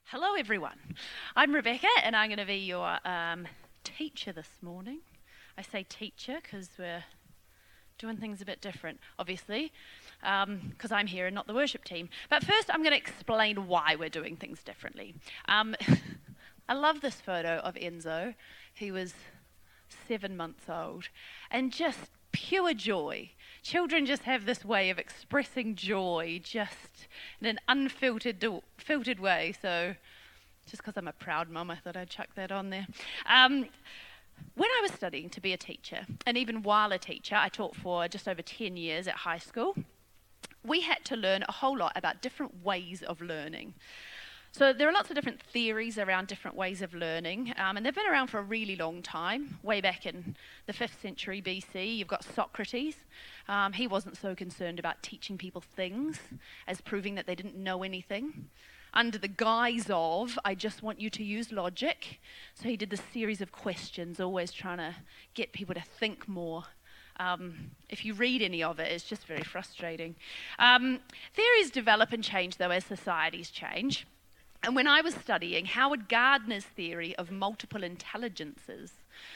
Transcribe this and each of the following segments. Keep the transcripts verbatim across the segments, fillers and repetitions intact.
Hello everyone, I'm Rebecca and I'm going to be your um, teacher this morning. I say teacher because we're doing things a bit different, obviously, because um, I'm here and not the worship team. But first I'm going to explain why we're doing things differently. Um, I love this photo of Enzo. He was seven months old and just pure joy. Children just have this way of expressing joy just in an unfiltered do- filtered way. So just because I'm a proud mum, I thought I'd chuck that on there. Um, when I was studying to be a teacher, and even while a teacher, I taught for just over ten years at high school, we had to learn a whole lot about different ways of learning. So there are lots of different theories around different ways of learning, um, and they've been around for a really long time. Way back in the fifth century B C, you've got Socrates. Um, he wasn't so concerned about teaching people things as proving that they didn't know anything. Under the guise of, I just want you to use logic. So he did this series of questions, always trying to get people to think more. Um, if you read any of it, it's just very frustrating. Um, theories develop and change, though, as societies change. And when I was studying, Howard Gardner's theory of multiple intelligences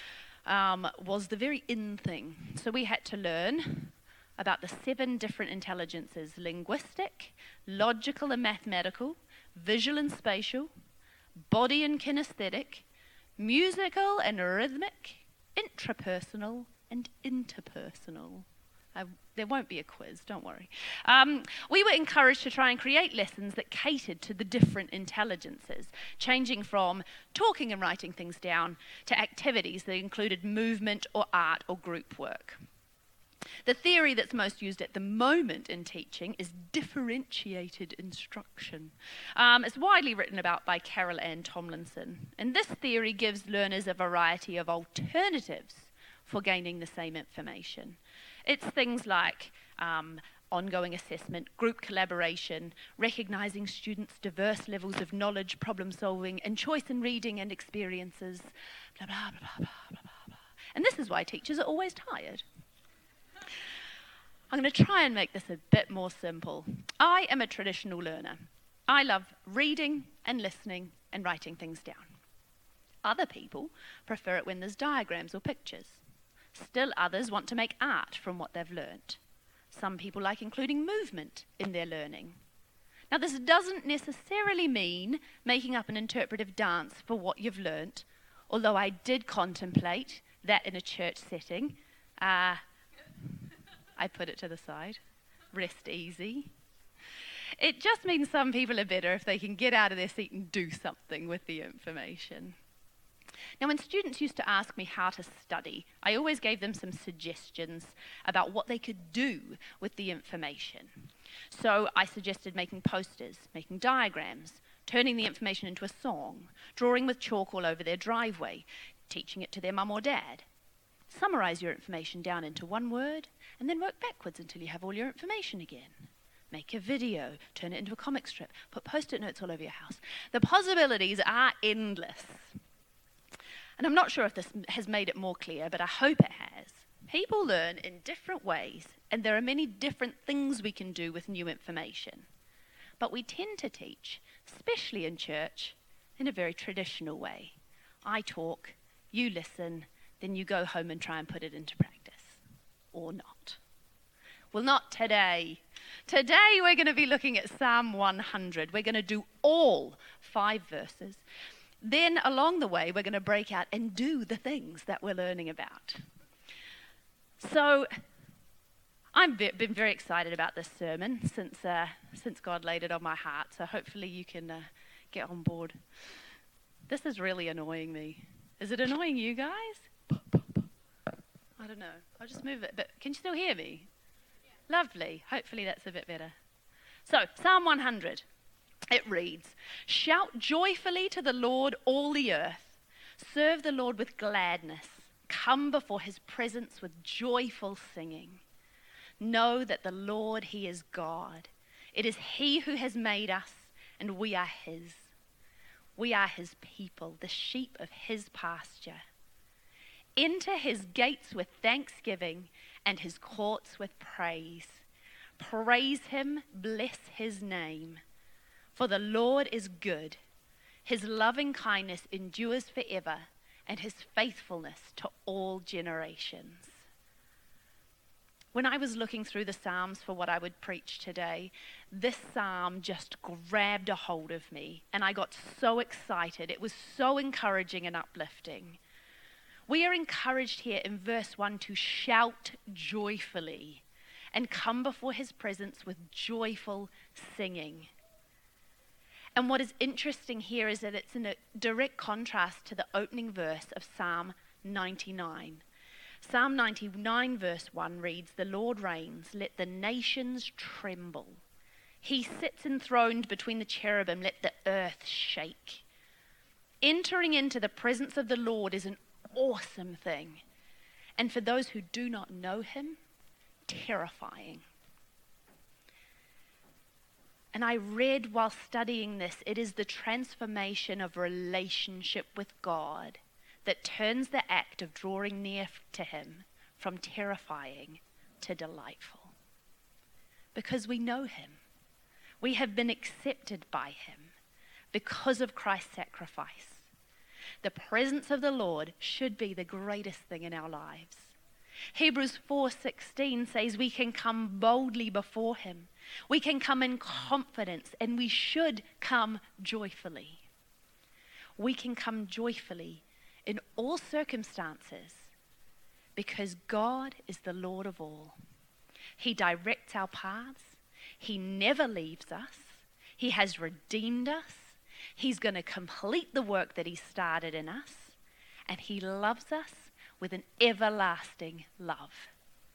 um, was the very in thing. So we had to learn about the seven different intelligences: linguistic, logical and mathematical, visual and spatial, body and kinesthetic, musical and rhythmic, intrapersonal and interpersonal. I, there won't be a quiz, don't worry. Um, we were encouraged to try and create lessons that catered to the different intelligences, changing from talking and writing things down to activities that included movement or art or group work. The theory that's most used at the moment in teaching is differentiated instruction. Um, it's widely written about by Carol Ann Tomlinson, and this theory gives learners a variety of alternatives for gaining the same information. It's things like um, ongoing assessment, group collaboration, recognizing students' diverse levels of knowledge, problem solving, and choice in reading and experiences, blah, blah, blah, blah, blah, blah, blah. And this is why teachers are always tired. I'm going to try and make this a bit more simple. I am a traditional learner. I love reading and listening and writing things down. Other people prefer it when there's diagrams or pictures. Still others want to make art from what they've learnt. Some people like including movement in their learning. Now, this doesn't necessarily mean making up an interpretive dance for what you've learnt, although I did contemplate that in a church setting. Uh, I put it to the side. Rest easy. It just means some people are better if they can get out of their seat and do something with the information. Now, when students used to ask me how to study, I always gave them some suggestions about what they could do with the information. So I suggested making posters, making diagrams, turning the information into a song, drawing with chalk all over their driveway, teaching it to their mum or dad. Summarize your information down into one word, and then work backwards until you have all your information again. Make a video, turn it into a comic strip, put post-it notes all over your house. The possibilities are endless. And I'm not sure if this has made it more clear, but I hope it has. People learn in different ways, and there are many different things we can do with new information. But we tend to teach, especially in church, in a very traditional way. I talk, you listen, then you go home and try and put it into practice. Or not. Well, not today. Today we're going to be looking at Psalm one hundred. We're going to do all five verses. Then along the way, we're going to break out and do the things that we're learning about. So I've been very excited about this sermon since uh, since God laid it on my heart. So hopefully you can uh, get on board. This is really annoying me. Is it annoying you guys? I don't know. I'll just move it. But can you still hear me? Yeah. Lovely. Hopefully that's a bit better. So Psalm one hundred. It reads, "Shout joyfully to the Lord, all the earth. Serve the Lord with gladness. Come before his presence with joyful singing. Know that the Lord, he is God. It is he who has made us, and we are his. We are his people, the sheep of his pasture. Enter his gates with thanksgiving and his courts with praise. Praise him, bless his name. For the Lord is good. His loving kindness endures forever, and his faithfulness to all generations. When I was looking through the Psalms for what I would preach today, this psalm just grabbed a hold of me, and I got so excited. It was so encouraging and uplifting. We are encouraged here in verse one to shout joyfully and come before his presence with joyful singing. And what is interesting here is that it's in a direct contrast to the opening verse of Psalm ninety-nine. Psalm ninety-nine verse one reads, "The Lord reigns, let the nations tremble. He sits enthroned between the cherubim, let the earth shake." Entering into the presence of the Lord is an awesome thing. And for those who do not know him, terrifying. And I read while studying this, it is the transformation of relationship with God that turns the act of drawing near to him from terrifying to delightful. Because we know him. We have been accepted by him because of Christ's sacrifice. The presence of the Lord should be the greatest thing in our lives. Hebrews four sixteen says we can come boldly before him. We can come in confidence, and we should come joyfully. We can come joyfully in all circumstances because God is the Lord of all. He directs our paths. He never leaves us. He has redeemed us. He's going to complete the work that he started in us, and he loves us with an everlasting love.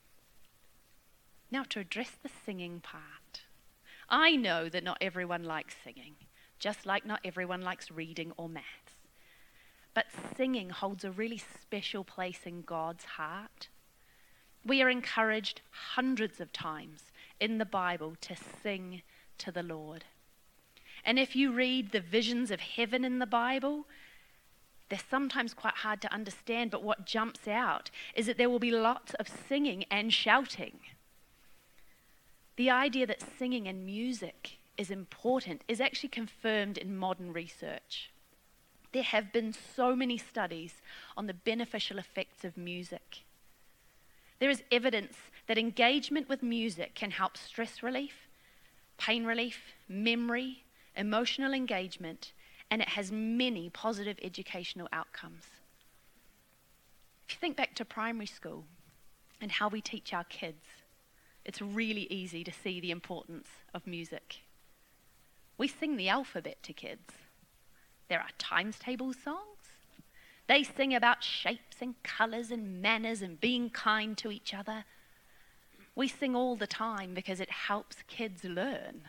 Now, to address the singing part, I know that not everyone likes singing, just like not everyone likes reading or maths. But singing holds a really special place in God's heart. We are encouraged hundreds of times in the Bible to sing to the Lord. And if you read the visions of heaven in the Bible, they're sometimes quite hard to understand, but what jumps out is that there will be lots of singing and shouting. The idea that singing and music is important is actually confirmed in modern research. There have been so many studies on the beneficial effects of music. There is evidence that engagement with music can help stress relief, pain relief, memory, emotional engagement, and it has many positive educational outcomes. If you think back to primary school and how we teach our kids, it's really easy to see the importance of music. We sing the alphabet to kids. There are times table songs. They sing about shapes and colours and manners and being kind to each other. We sing all the time because it helps kids learn.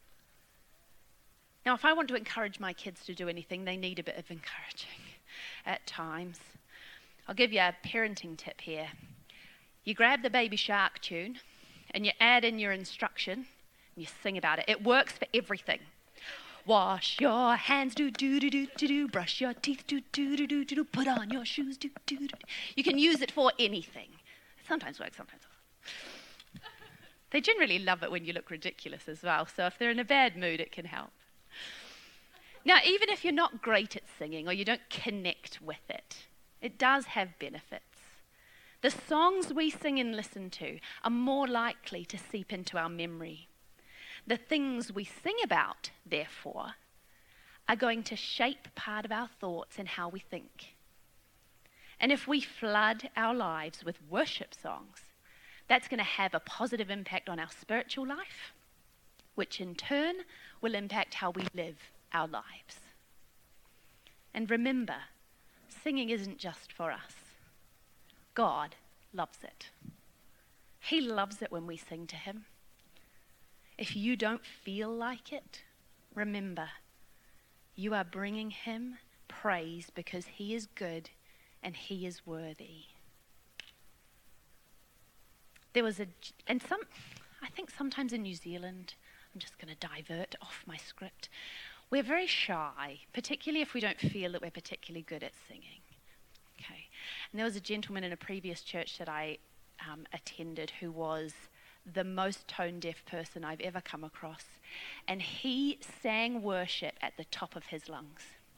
Now, if I want to encourage my kids to do anything, they need a bit of encouraging at times. I'll give you a parenting tip here. You grab the Baby Shark tune and you add in your instruction and you sing about it. It works for everything. Wash your hands, do do do do do do. Brush your teeth, do do do do do do. Put on your shoes, do do do do. You can use it for anything. It sometimes works, sometimes doesn't. They generally love it when you look ridiculous as well. So if they're in a bad mood, it can help. Now, even if you're not great at singing or you don't connect with it, it does have benefits. The songs we sing and listen to are more likely to seep into our memory. The things we sing about, therefore, are going to shape part of our thoughts and how we think. And if we flood our lives with worship songs, that's going to have a positive impact on our spiritual life, which in turn will impact how we live our lives. And remember, singing isn't just for us. God loves it. He loves it when we sing to him. If you don't feel like it, remember, you are bringing him praise because he is good and he is worthy. There was a, and some, I think sometimes in New Zealand, I'm just going to divert off my script, we're very shy, particularly if we don't feel that we're particularly good at singing. Okay, and there was a gentleman in a previous church that I um, attended who was the most tone-deaf person I've ever come across, and he sang worship at the top of his lungs.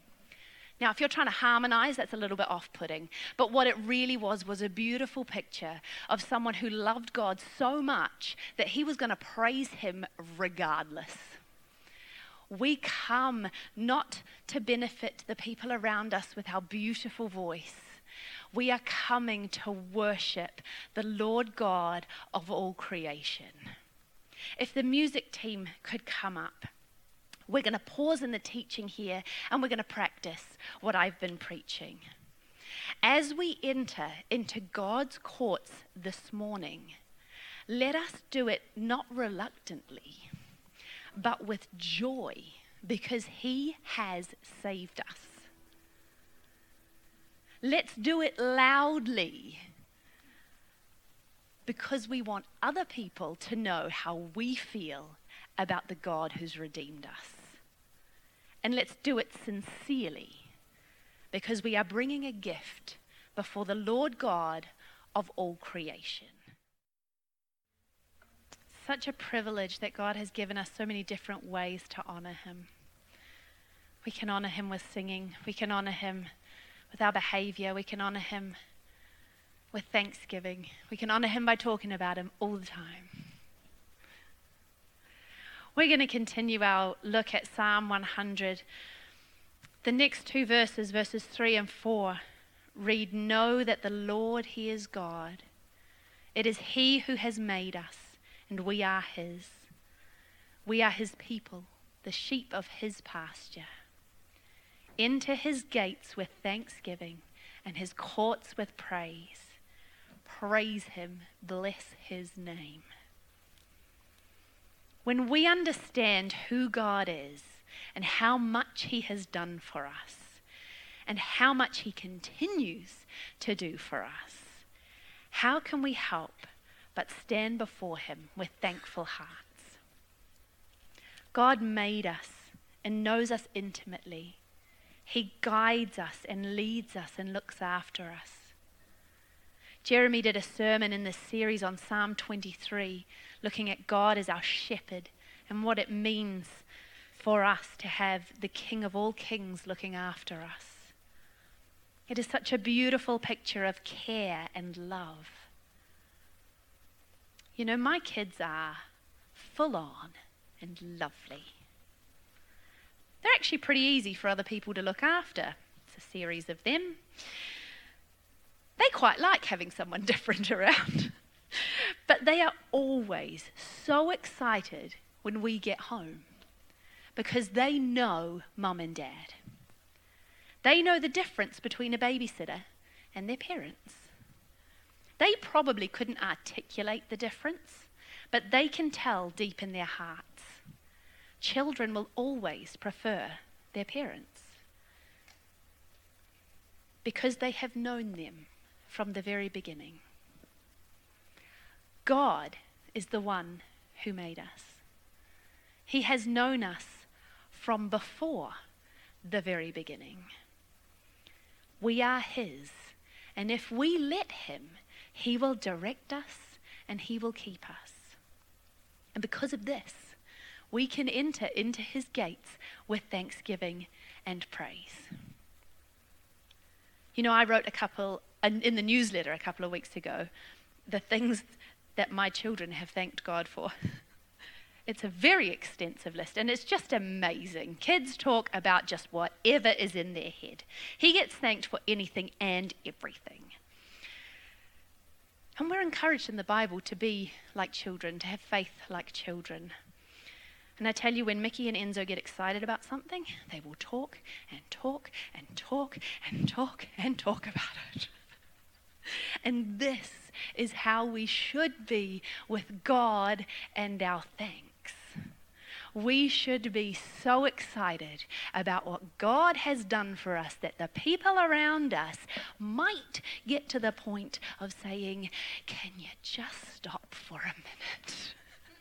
Now, if you're trying to harmonize, that's a little bit off-putting. But what it really was was a beautiful picture of someone who loved God so much that he was going to praise him regardless. We come not to benefit the people around us with our beautiful voice. We are coming to worship the Lord God of all creation. If the music team could come up. We're going to pause in the teaching here and we're going to practice what I've been preaching. As we enter into God's courts this morning, let us do it not reluctantly, but with joy, because he has saved us. Let's do it loudly, because we want other people to know how we feel about the God who's redeemed us. And let's do it sincerely, because we are bringing a gift before the Lord God of all creation. Such a privilege that God has given us so many different ways to honor him. We can honor him with singing. We can honor him with our behavior. We can honor him with thanksgiving. We can honor him by talking about him all the time. We're going to continue our look at Psalm one hundred. The next two verses, verses three and four, read, "Know that the Lord, he is God. It is he who has made us, and we are his. We are his people, the sheep of his pasture. Enter his gates with thanksgiving and his courts with praise. Praise him, bless his name." When we understand who God is and how much he has done for us and how much he continues to do for us, how can we help but stand before him with thankful hearts? God made us and knows us intimately. He guides us and leads us and looks after us. Jeremy did a sermon in this series on Psalm twenty-three, looking at God as our shepherd and what it means for us to have the King of all kings looking after us. It is such a beautiful picture of care and love. You know, my kids are full on and lovely. They're actually pretty easy for other people to look after. It's a series of them. They quite like having someone different around. But they are always so excited when we get home because they know mum and dad. They know the difference between a babysitter and their parents. They probably couldn't articulate the difference, but they can tell deep in their hearts. Children will always prefer their parents because they have known them from the very beginning. God is the one who made us. He has known us from before the very beginning. We are his, and if we let him, he will direct us and he will keep us. And because of this, we can enter into his gates with thanksgiving and praise. You know, I wrote a couple, in the newsletter a couple of weeks ago, the things that my children have thanked God for. It's a very extensive list, and it's just amazing. Kids talk about just whatever is in their head. He gets thanked for anything and everything. And we're encouraged in the Bible to be like children, to have faith like children. And I tell you, when Mickey and Enzo get excited about something, they will talk and talk and talk and talk and talk about it. And this is how we should be with God and our thanks. We should be so excited about what God has done for us that the people around us might get to the point of saying, "Can you just stop for a minute?"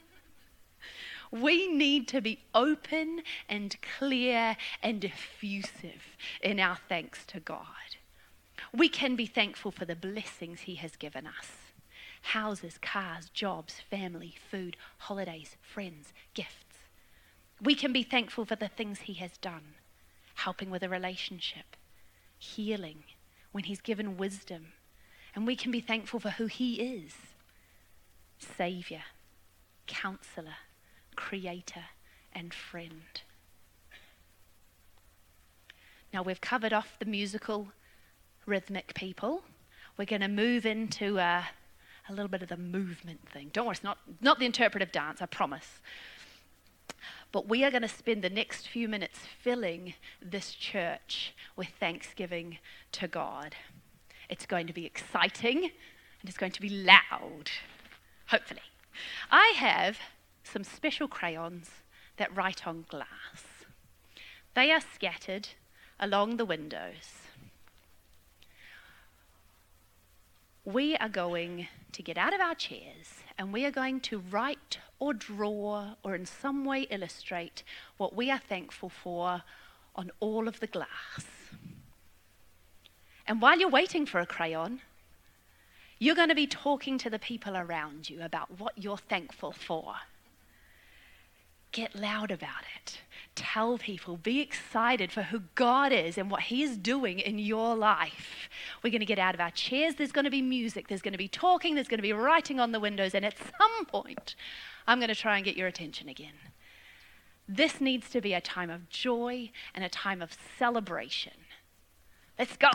We need to be open and clear and effusive in our thanks to God. We can be thankful for the blessings he has given us. Houses, cars, jobs, family, food, holidays, friends, gifts. We can be thankful for the things he has done, helping with a relationship, healing, when he's given wisdom. And we can be thankful for who he is. Saviour, counselor, creator, and friend. Now we've covered off the musical, rhythmic people. We're going to move into uh, a little bit of the movement thing. Don't worry, it's not, not the interpretive dance, I promise. But we are going to spend the next few minutes filling this church with thanksgiving to God. It's going to be exciting and it's going to be loud, hopefully. I have some special crayons that write on glass. They are scattered along the windows. We are going to get out of our chairs and we are going to write or draw or in some way illustrate what we are thankful for on all of the glass. And while you're waiting for a crayon, you're going to be talking to the people around you about what you're thankful for. Get loud about it. Tell people, be excited for who God is and what he is doing in your life. We're going to get out of our chairs. There's going to be music. There's going to be talking. There's going to be writing on the windows. And at some point, I'm going to try and get your attention again. This needs to be a time of joy and a time of celebration. Let's go.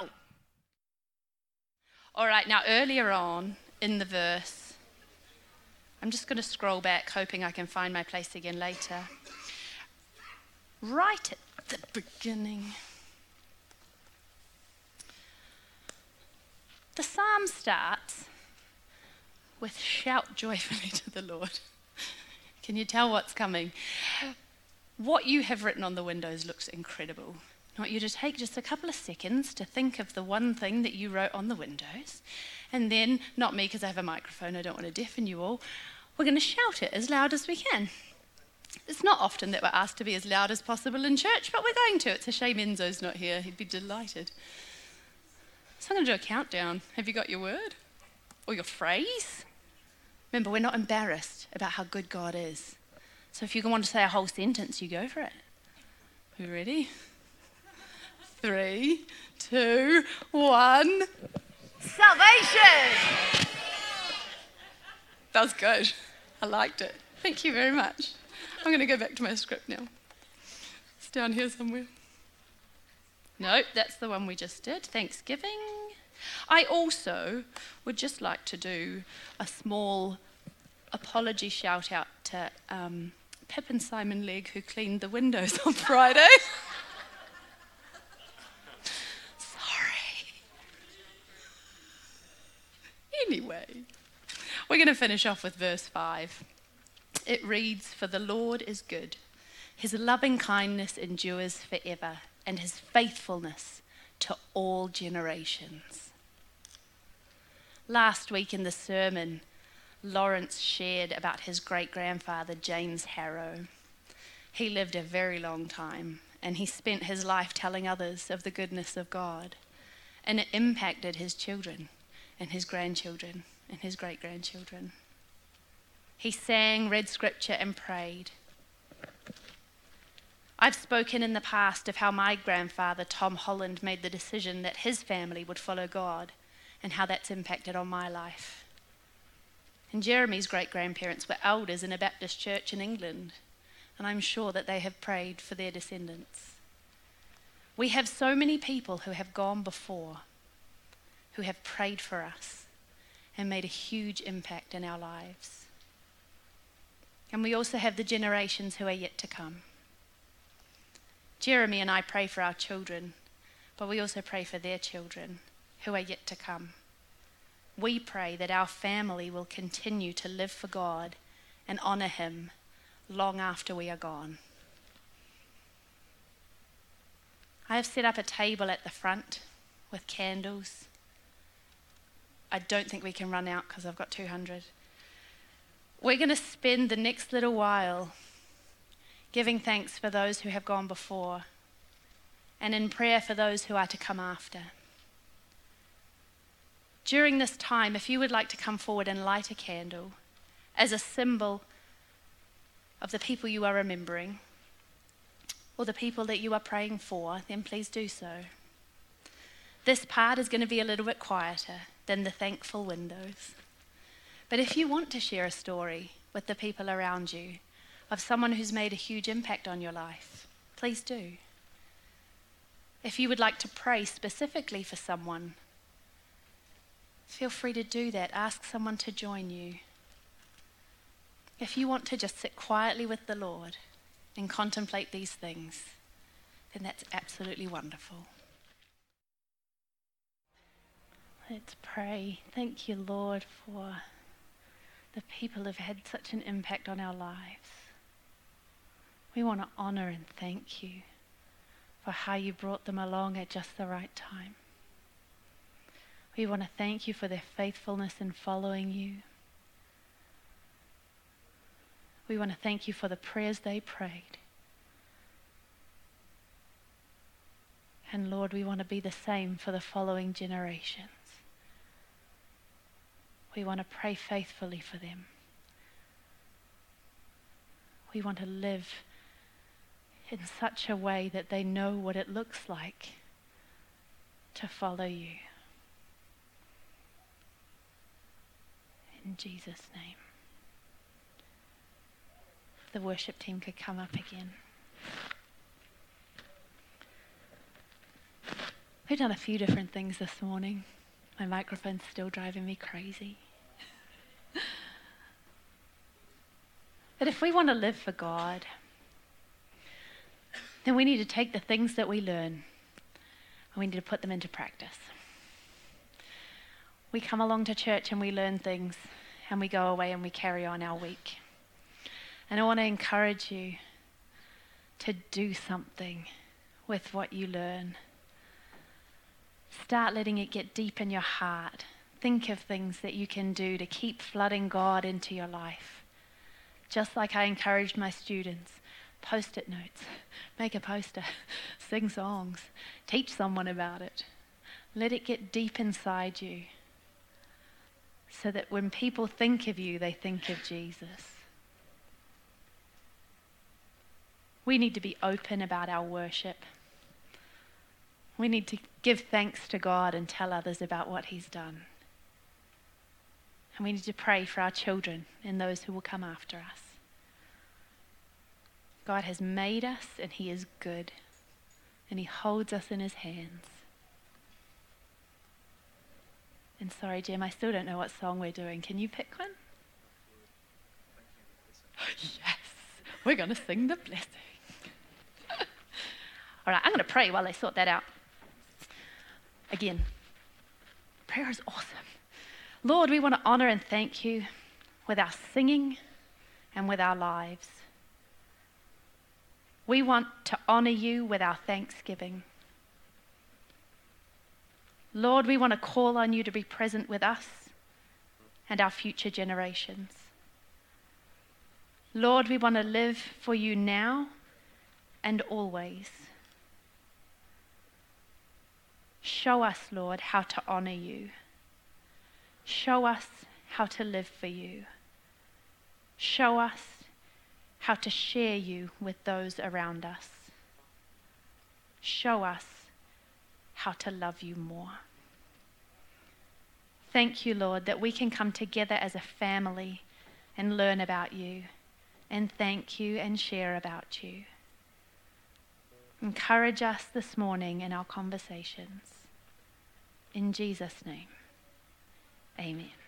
All right, now earlier on in the verse, I'm just going to scroll back, hoping I can find my place again later. Right at the beginning. The psalm starts with shout joyfully to the Lord. Can you tell what's coming? What you have written on the windows looks incredible. I want you to take just a couple of seconds to think of the one thing that you wrote on the windows. And then, not me because I have a microphone, I don't want to deafen you all, we're going to shout it as loud as we can. It's not often that we're asked to be as loud as possible in church, but we're going to. It's a shame Enzo's not here. He'd be delighted. So I'm going to do a countdown. Have you got your word? Or your phrase? Remember, we're not embarrassed about how good God is. So if you want to say a whole sentence, you go for it. Are you ready? Three, two, one. Salvation! That was good. I liked it. Thank you very much. I'm going to go back to my script now. It's down here somewhere. Nope, that's the one we just did. Thanksgiving. I also would just like to do a small apology shout out to um, Pip and Simon Legg, who cleaned the windows on Friday. Anyway, we're going to finish off with verse five. It reads, "For the Lord is good. His loving kindness endures forever, and his faithfulness to all generations." Last week in the sermon, Lawrence shared about his great-grandfather, James Harrow. He lived a very long time, and he spent his life telling others of the goodness of God, and it impacted his children and his grandchildren and his great-grandchildren. He sang, read scripture, and prayed. I've spoken in the past of how my grandfather, Tom Holland, made the decision that his family would follow God and how that's impacted on my life. And Jeremy's great-grandparents were elders in a Baptist church in England, and I'm sure that they have prayed for their descendants. We have so many people who have gone before, who have prayed for us and made a huge impact in our lives. And we also have the generations who are yet to come. Jeremy and I pray for our children, but we also pray for their children who are yet to come. We pray that our family will continue to live for God and honor him long after we are gone. I have set up a table at the front with candles. I don't think we can run out because I've got two hundred. We're going to spend the next little while giving thanks for those who have gone before and in prayer for those who are to come after. During this time, if you would like to come forward and light a candle as a symbol of the people you are remembering or the people that you are praying for, then please do so. This part is going to be a little bit quieter than the thankful windows. But if you want to share a story with the people around you of someone who's made a huge impact on your life, please do. If you would like to pray specifically for someone, feel free to do that. Ask someone to join you. If you want to just sit quietly with the Lord and contemplate these things, then that's absolutely wonderful. Let's pray. Thank you, Lord, for the people who have had such an impact on our lives. We want to honor and thank you for how you brought them along at just the right time. We want to thank you for their faithfulness in following you. We want to thank you for the prayers they prayed. And Lord, we want to be the same for the following generations. We want to pray faithfully for them. We want to live in such a way that they know what it looks like to follow you. In Jesus' name. The worship team could come up again. We've done a few different things this morning. My microphone's still driving me crazy. But if we want to live for God, then we need to take the things that we learn and we need to put them into practice. We come along to church and we learn things and we go away and we carry on our week. And I want to encourage you to do something with what you learn. Start letting it get deep in your heart. Think of things that you can do to keep flooding God into your life. Just like I encouraged my students, post-it notes, make a poster, sing songs, teach someone about it. Let it get deep inside you so that when people think of you, they think of Jesus. We need to be open about our worship. We need to give thanks to God and tell others about what he's done. And we need to pray for our children and those who will come after us. God has made us and he is good. And he holds us in his hands. And sorry, Jim, I still don't know what song we're doing. Can you pick one? Yes, we're going to sing the blessing. All right, I'm going to pray while they sort that out. Again, prayer is awesome. Lord, we want to honor and thank you with our singing and with our lives. We want to honor you with our thanksgiving. Lord, we want to call on you to be present with us and our future generations. Lord, we want to live for you now and always. Show us, Lord, how to honor you. Show us how to live for you. Show us how to share you with those around us. Show us how to love you more. Thank you, Lord, that we can come together as a family and learn about you and thank you and share about you. Encourage us this morning in our conversations. In Jesus' name, amen.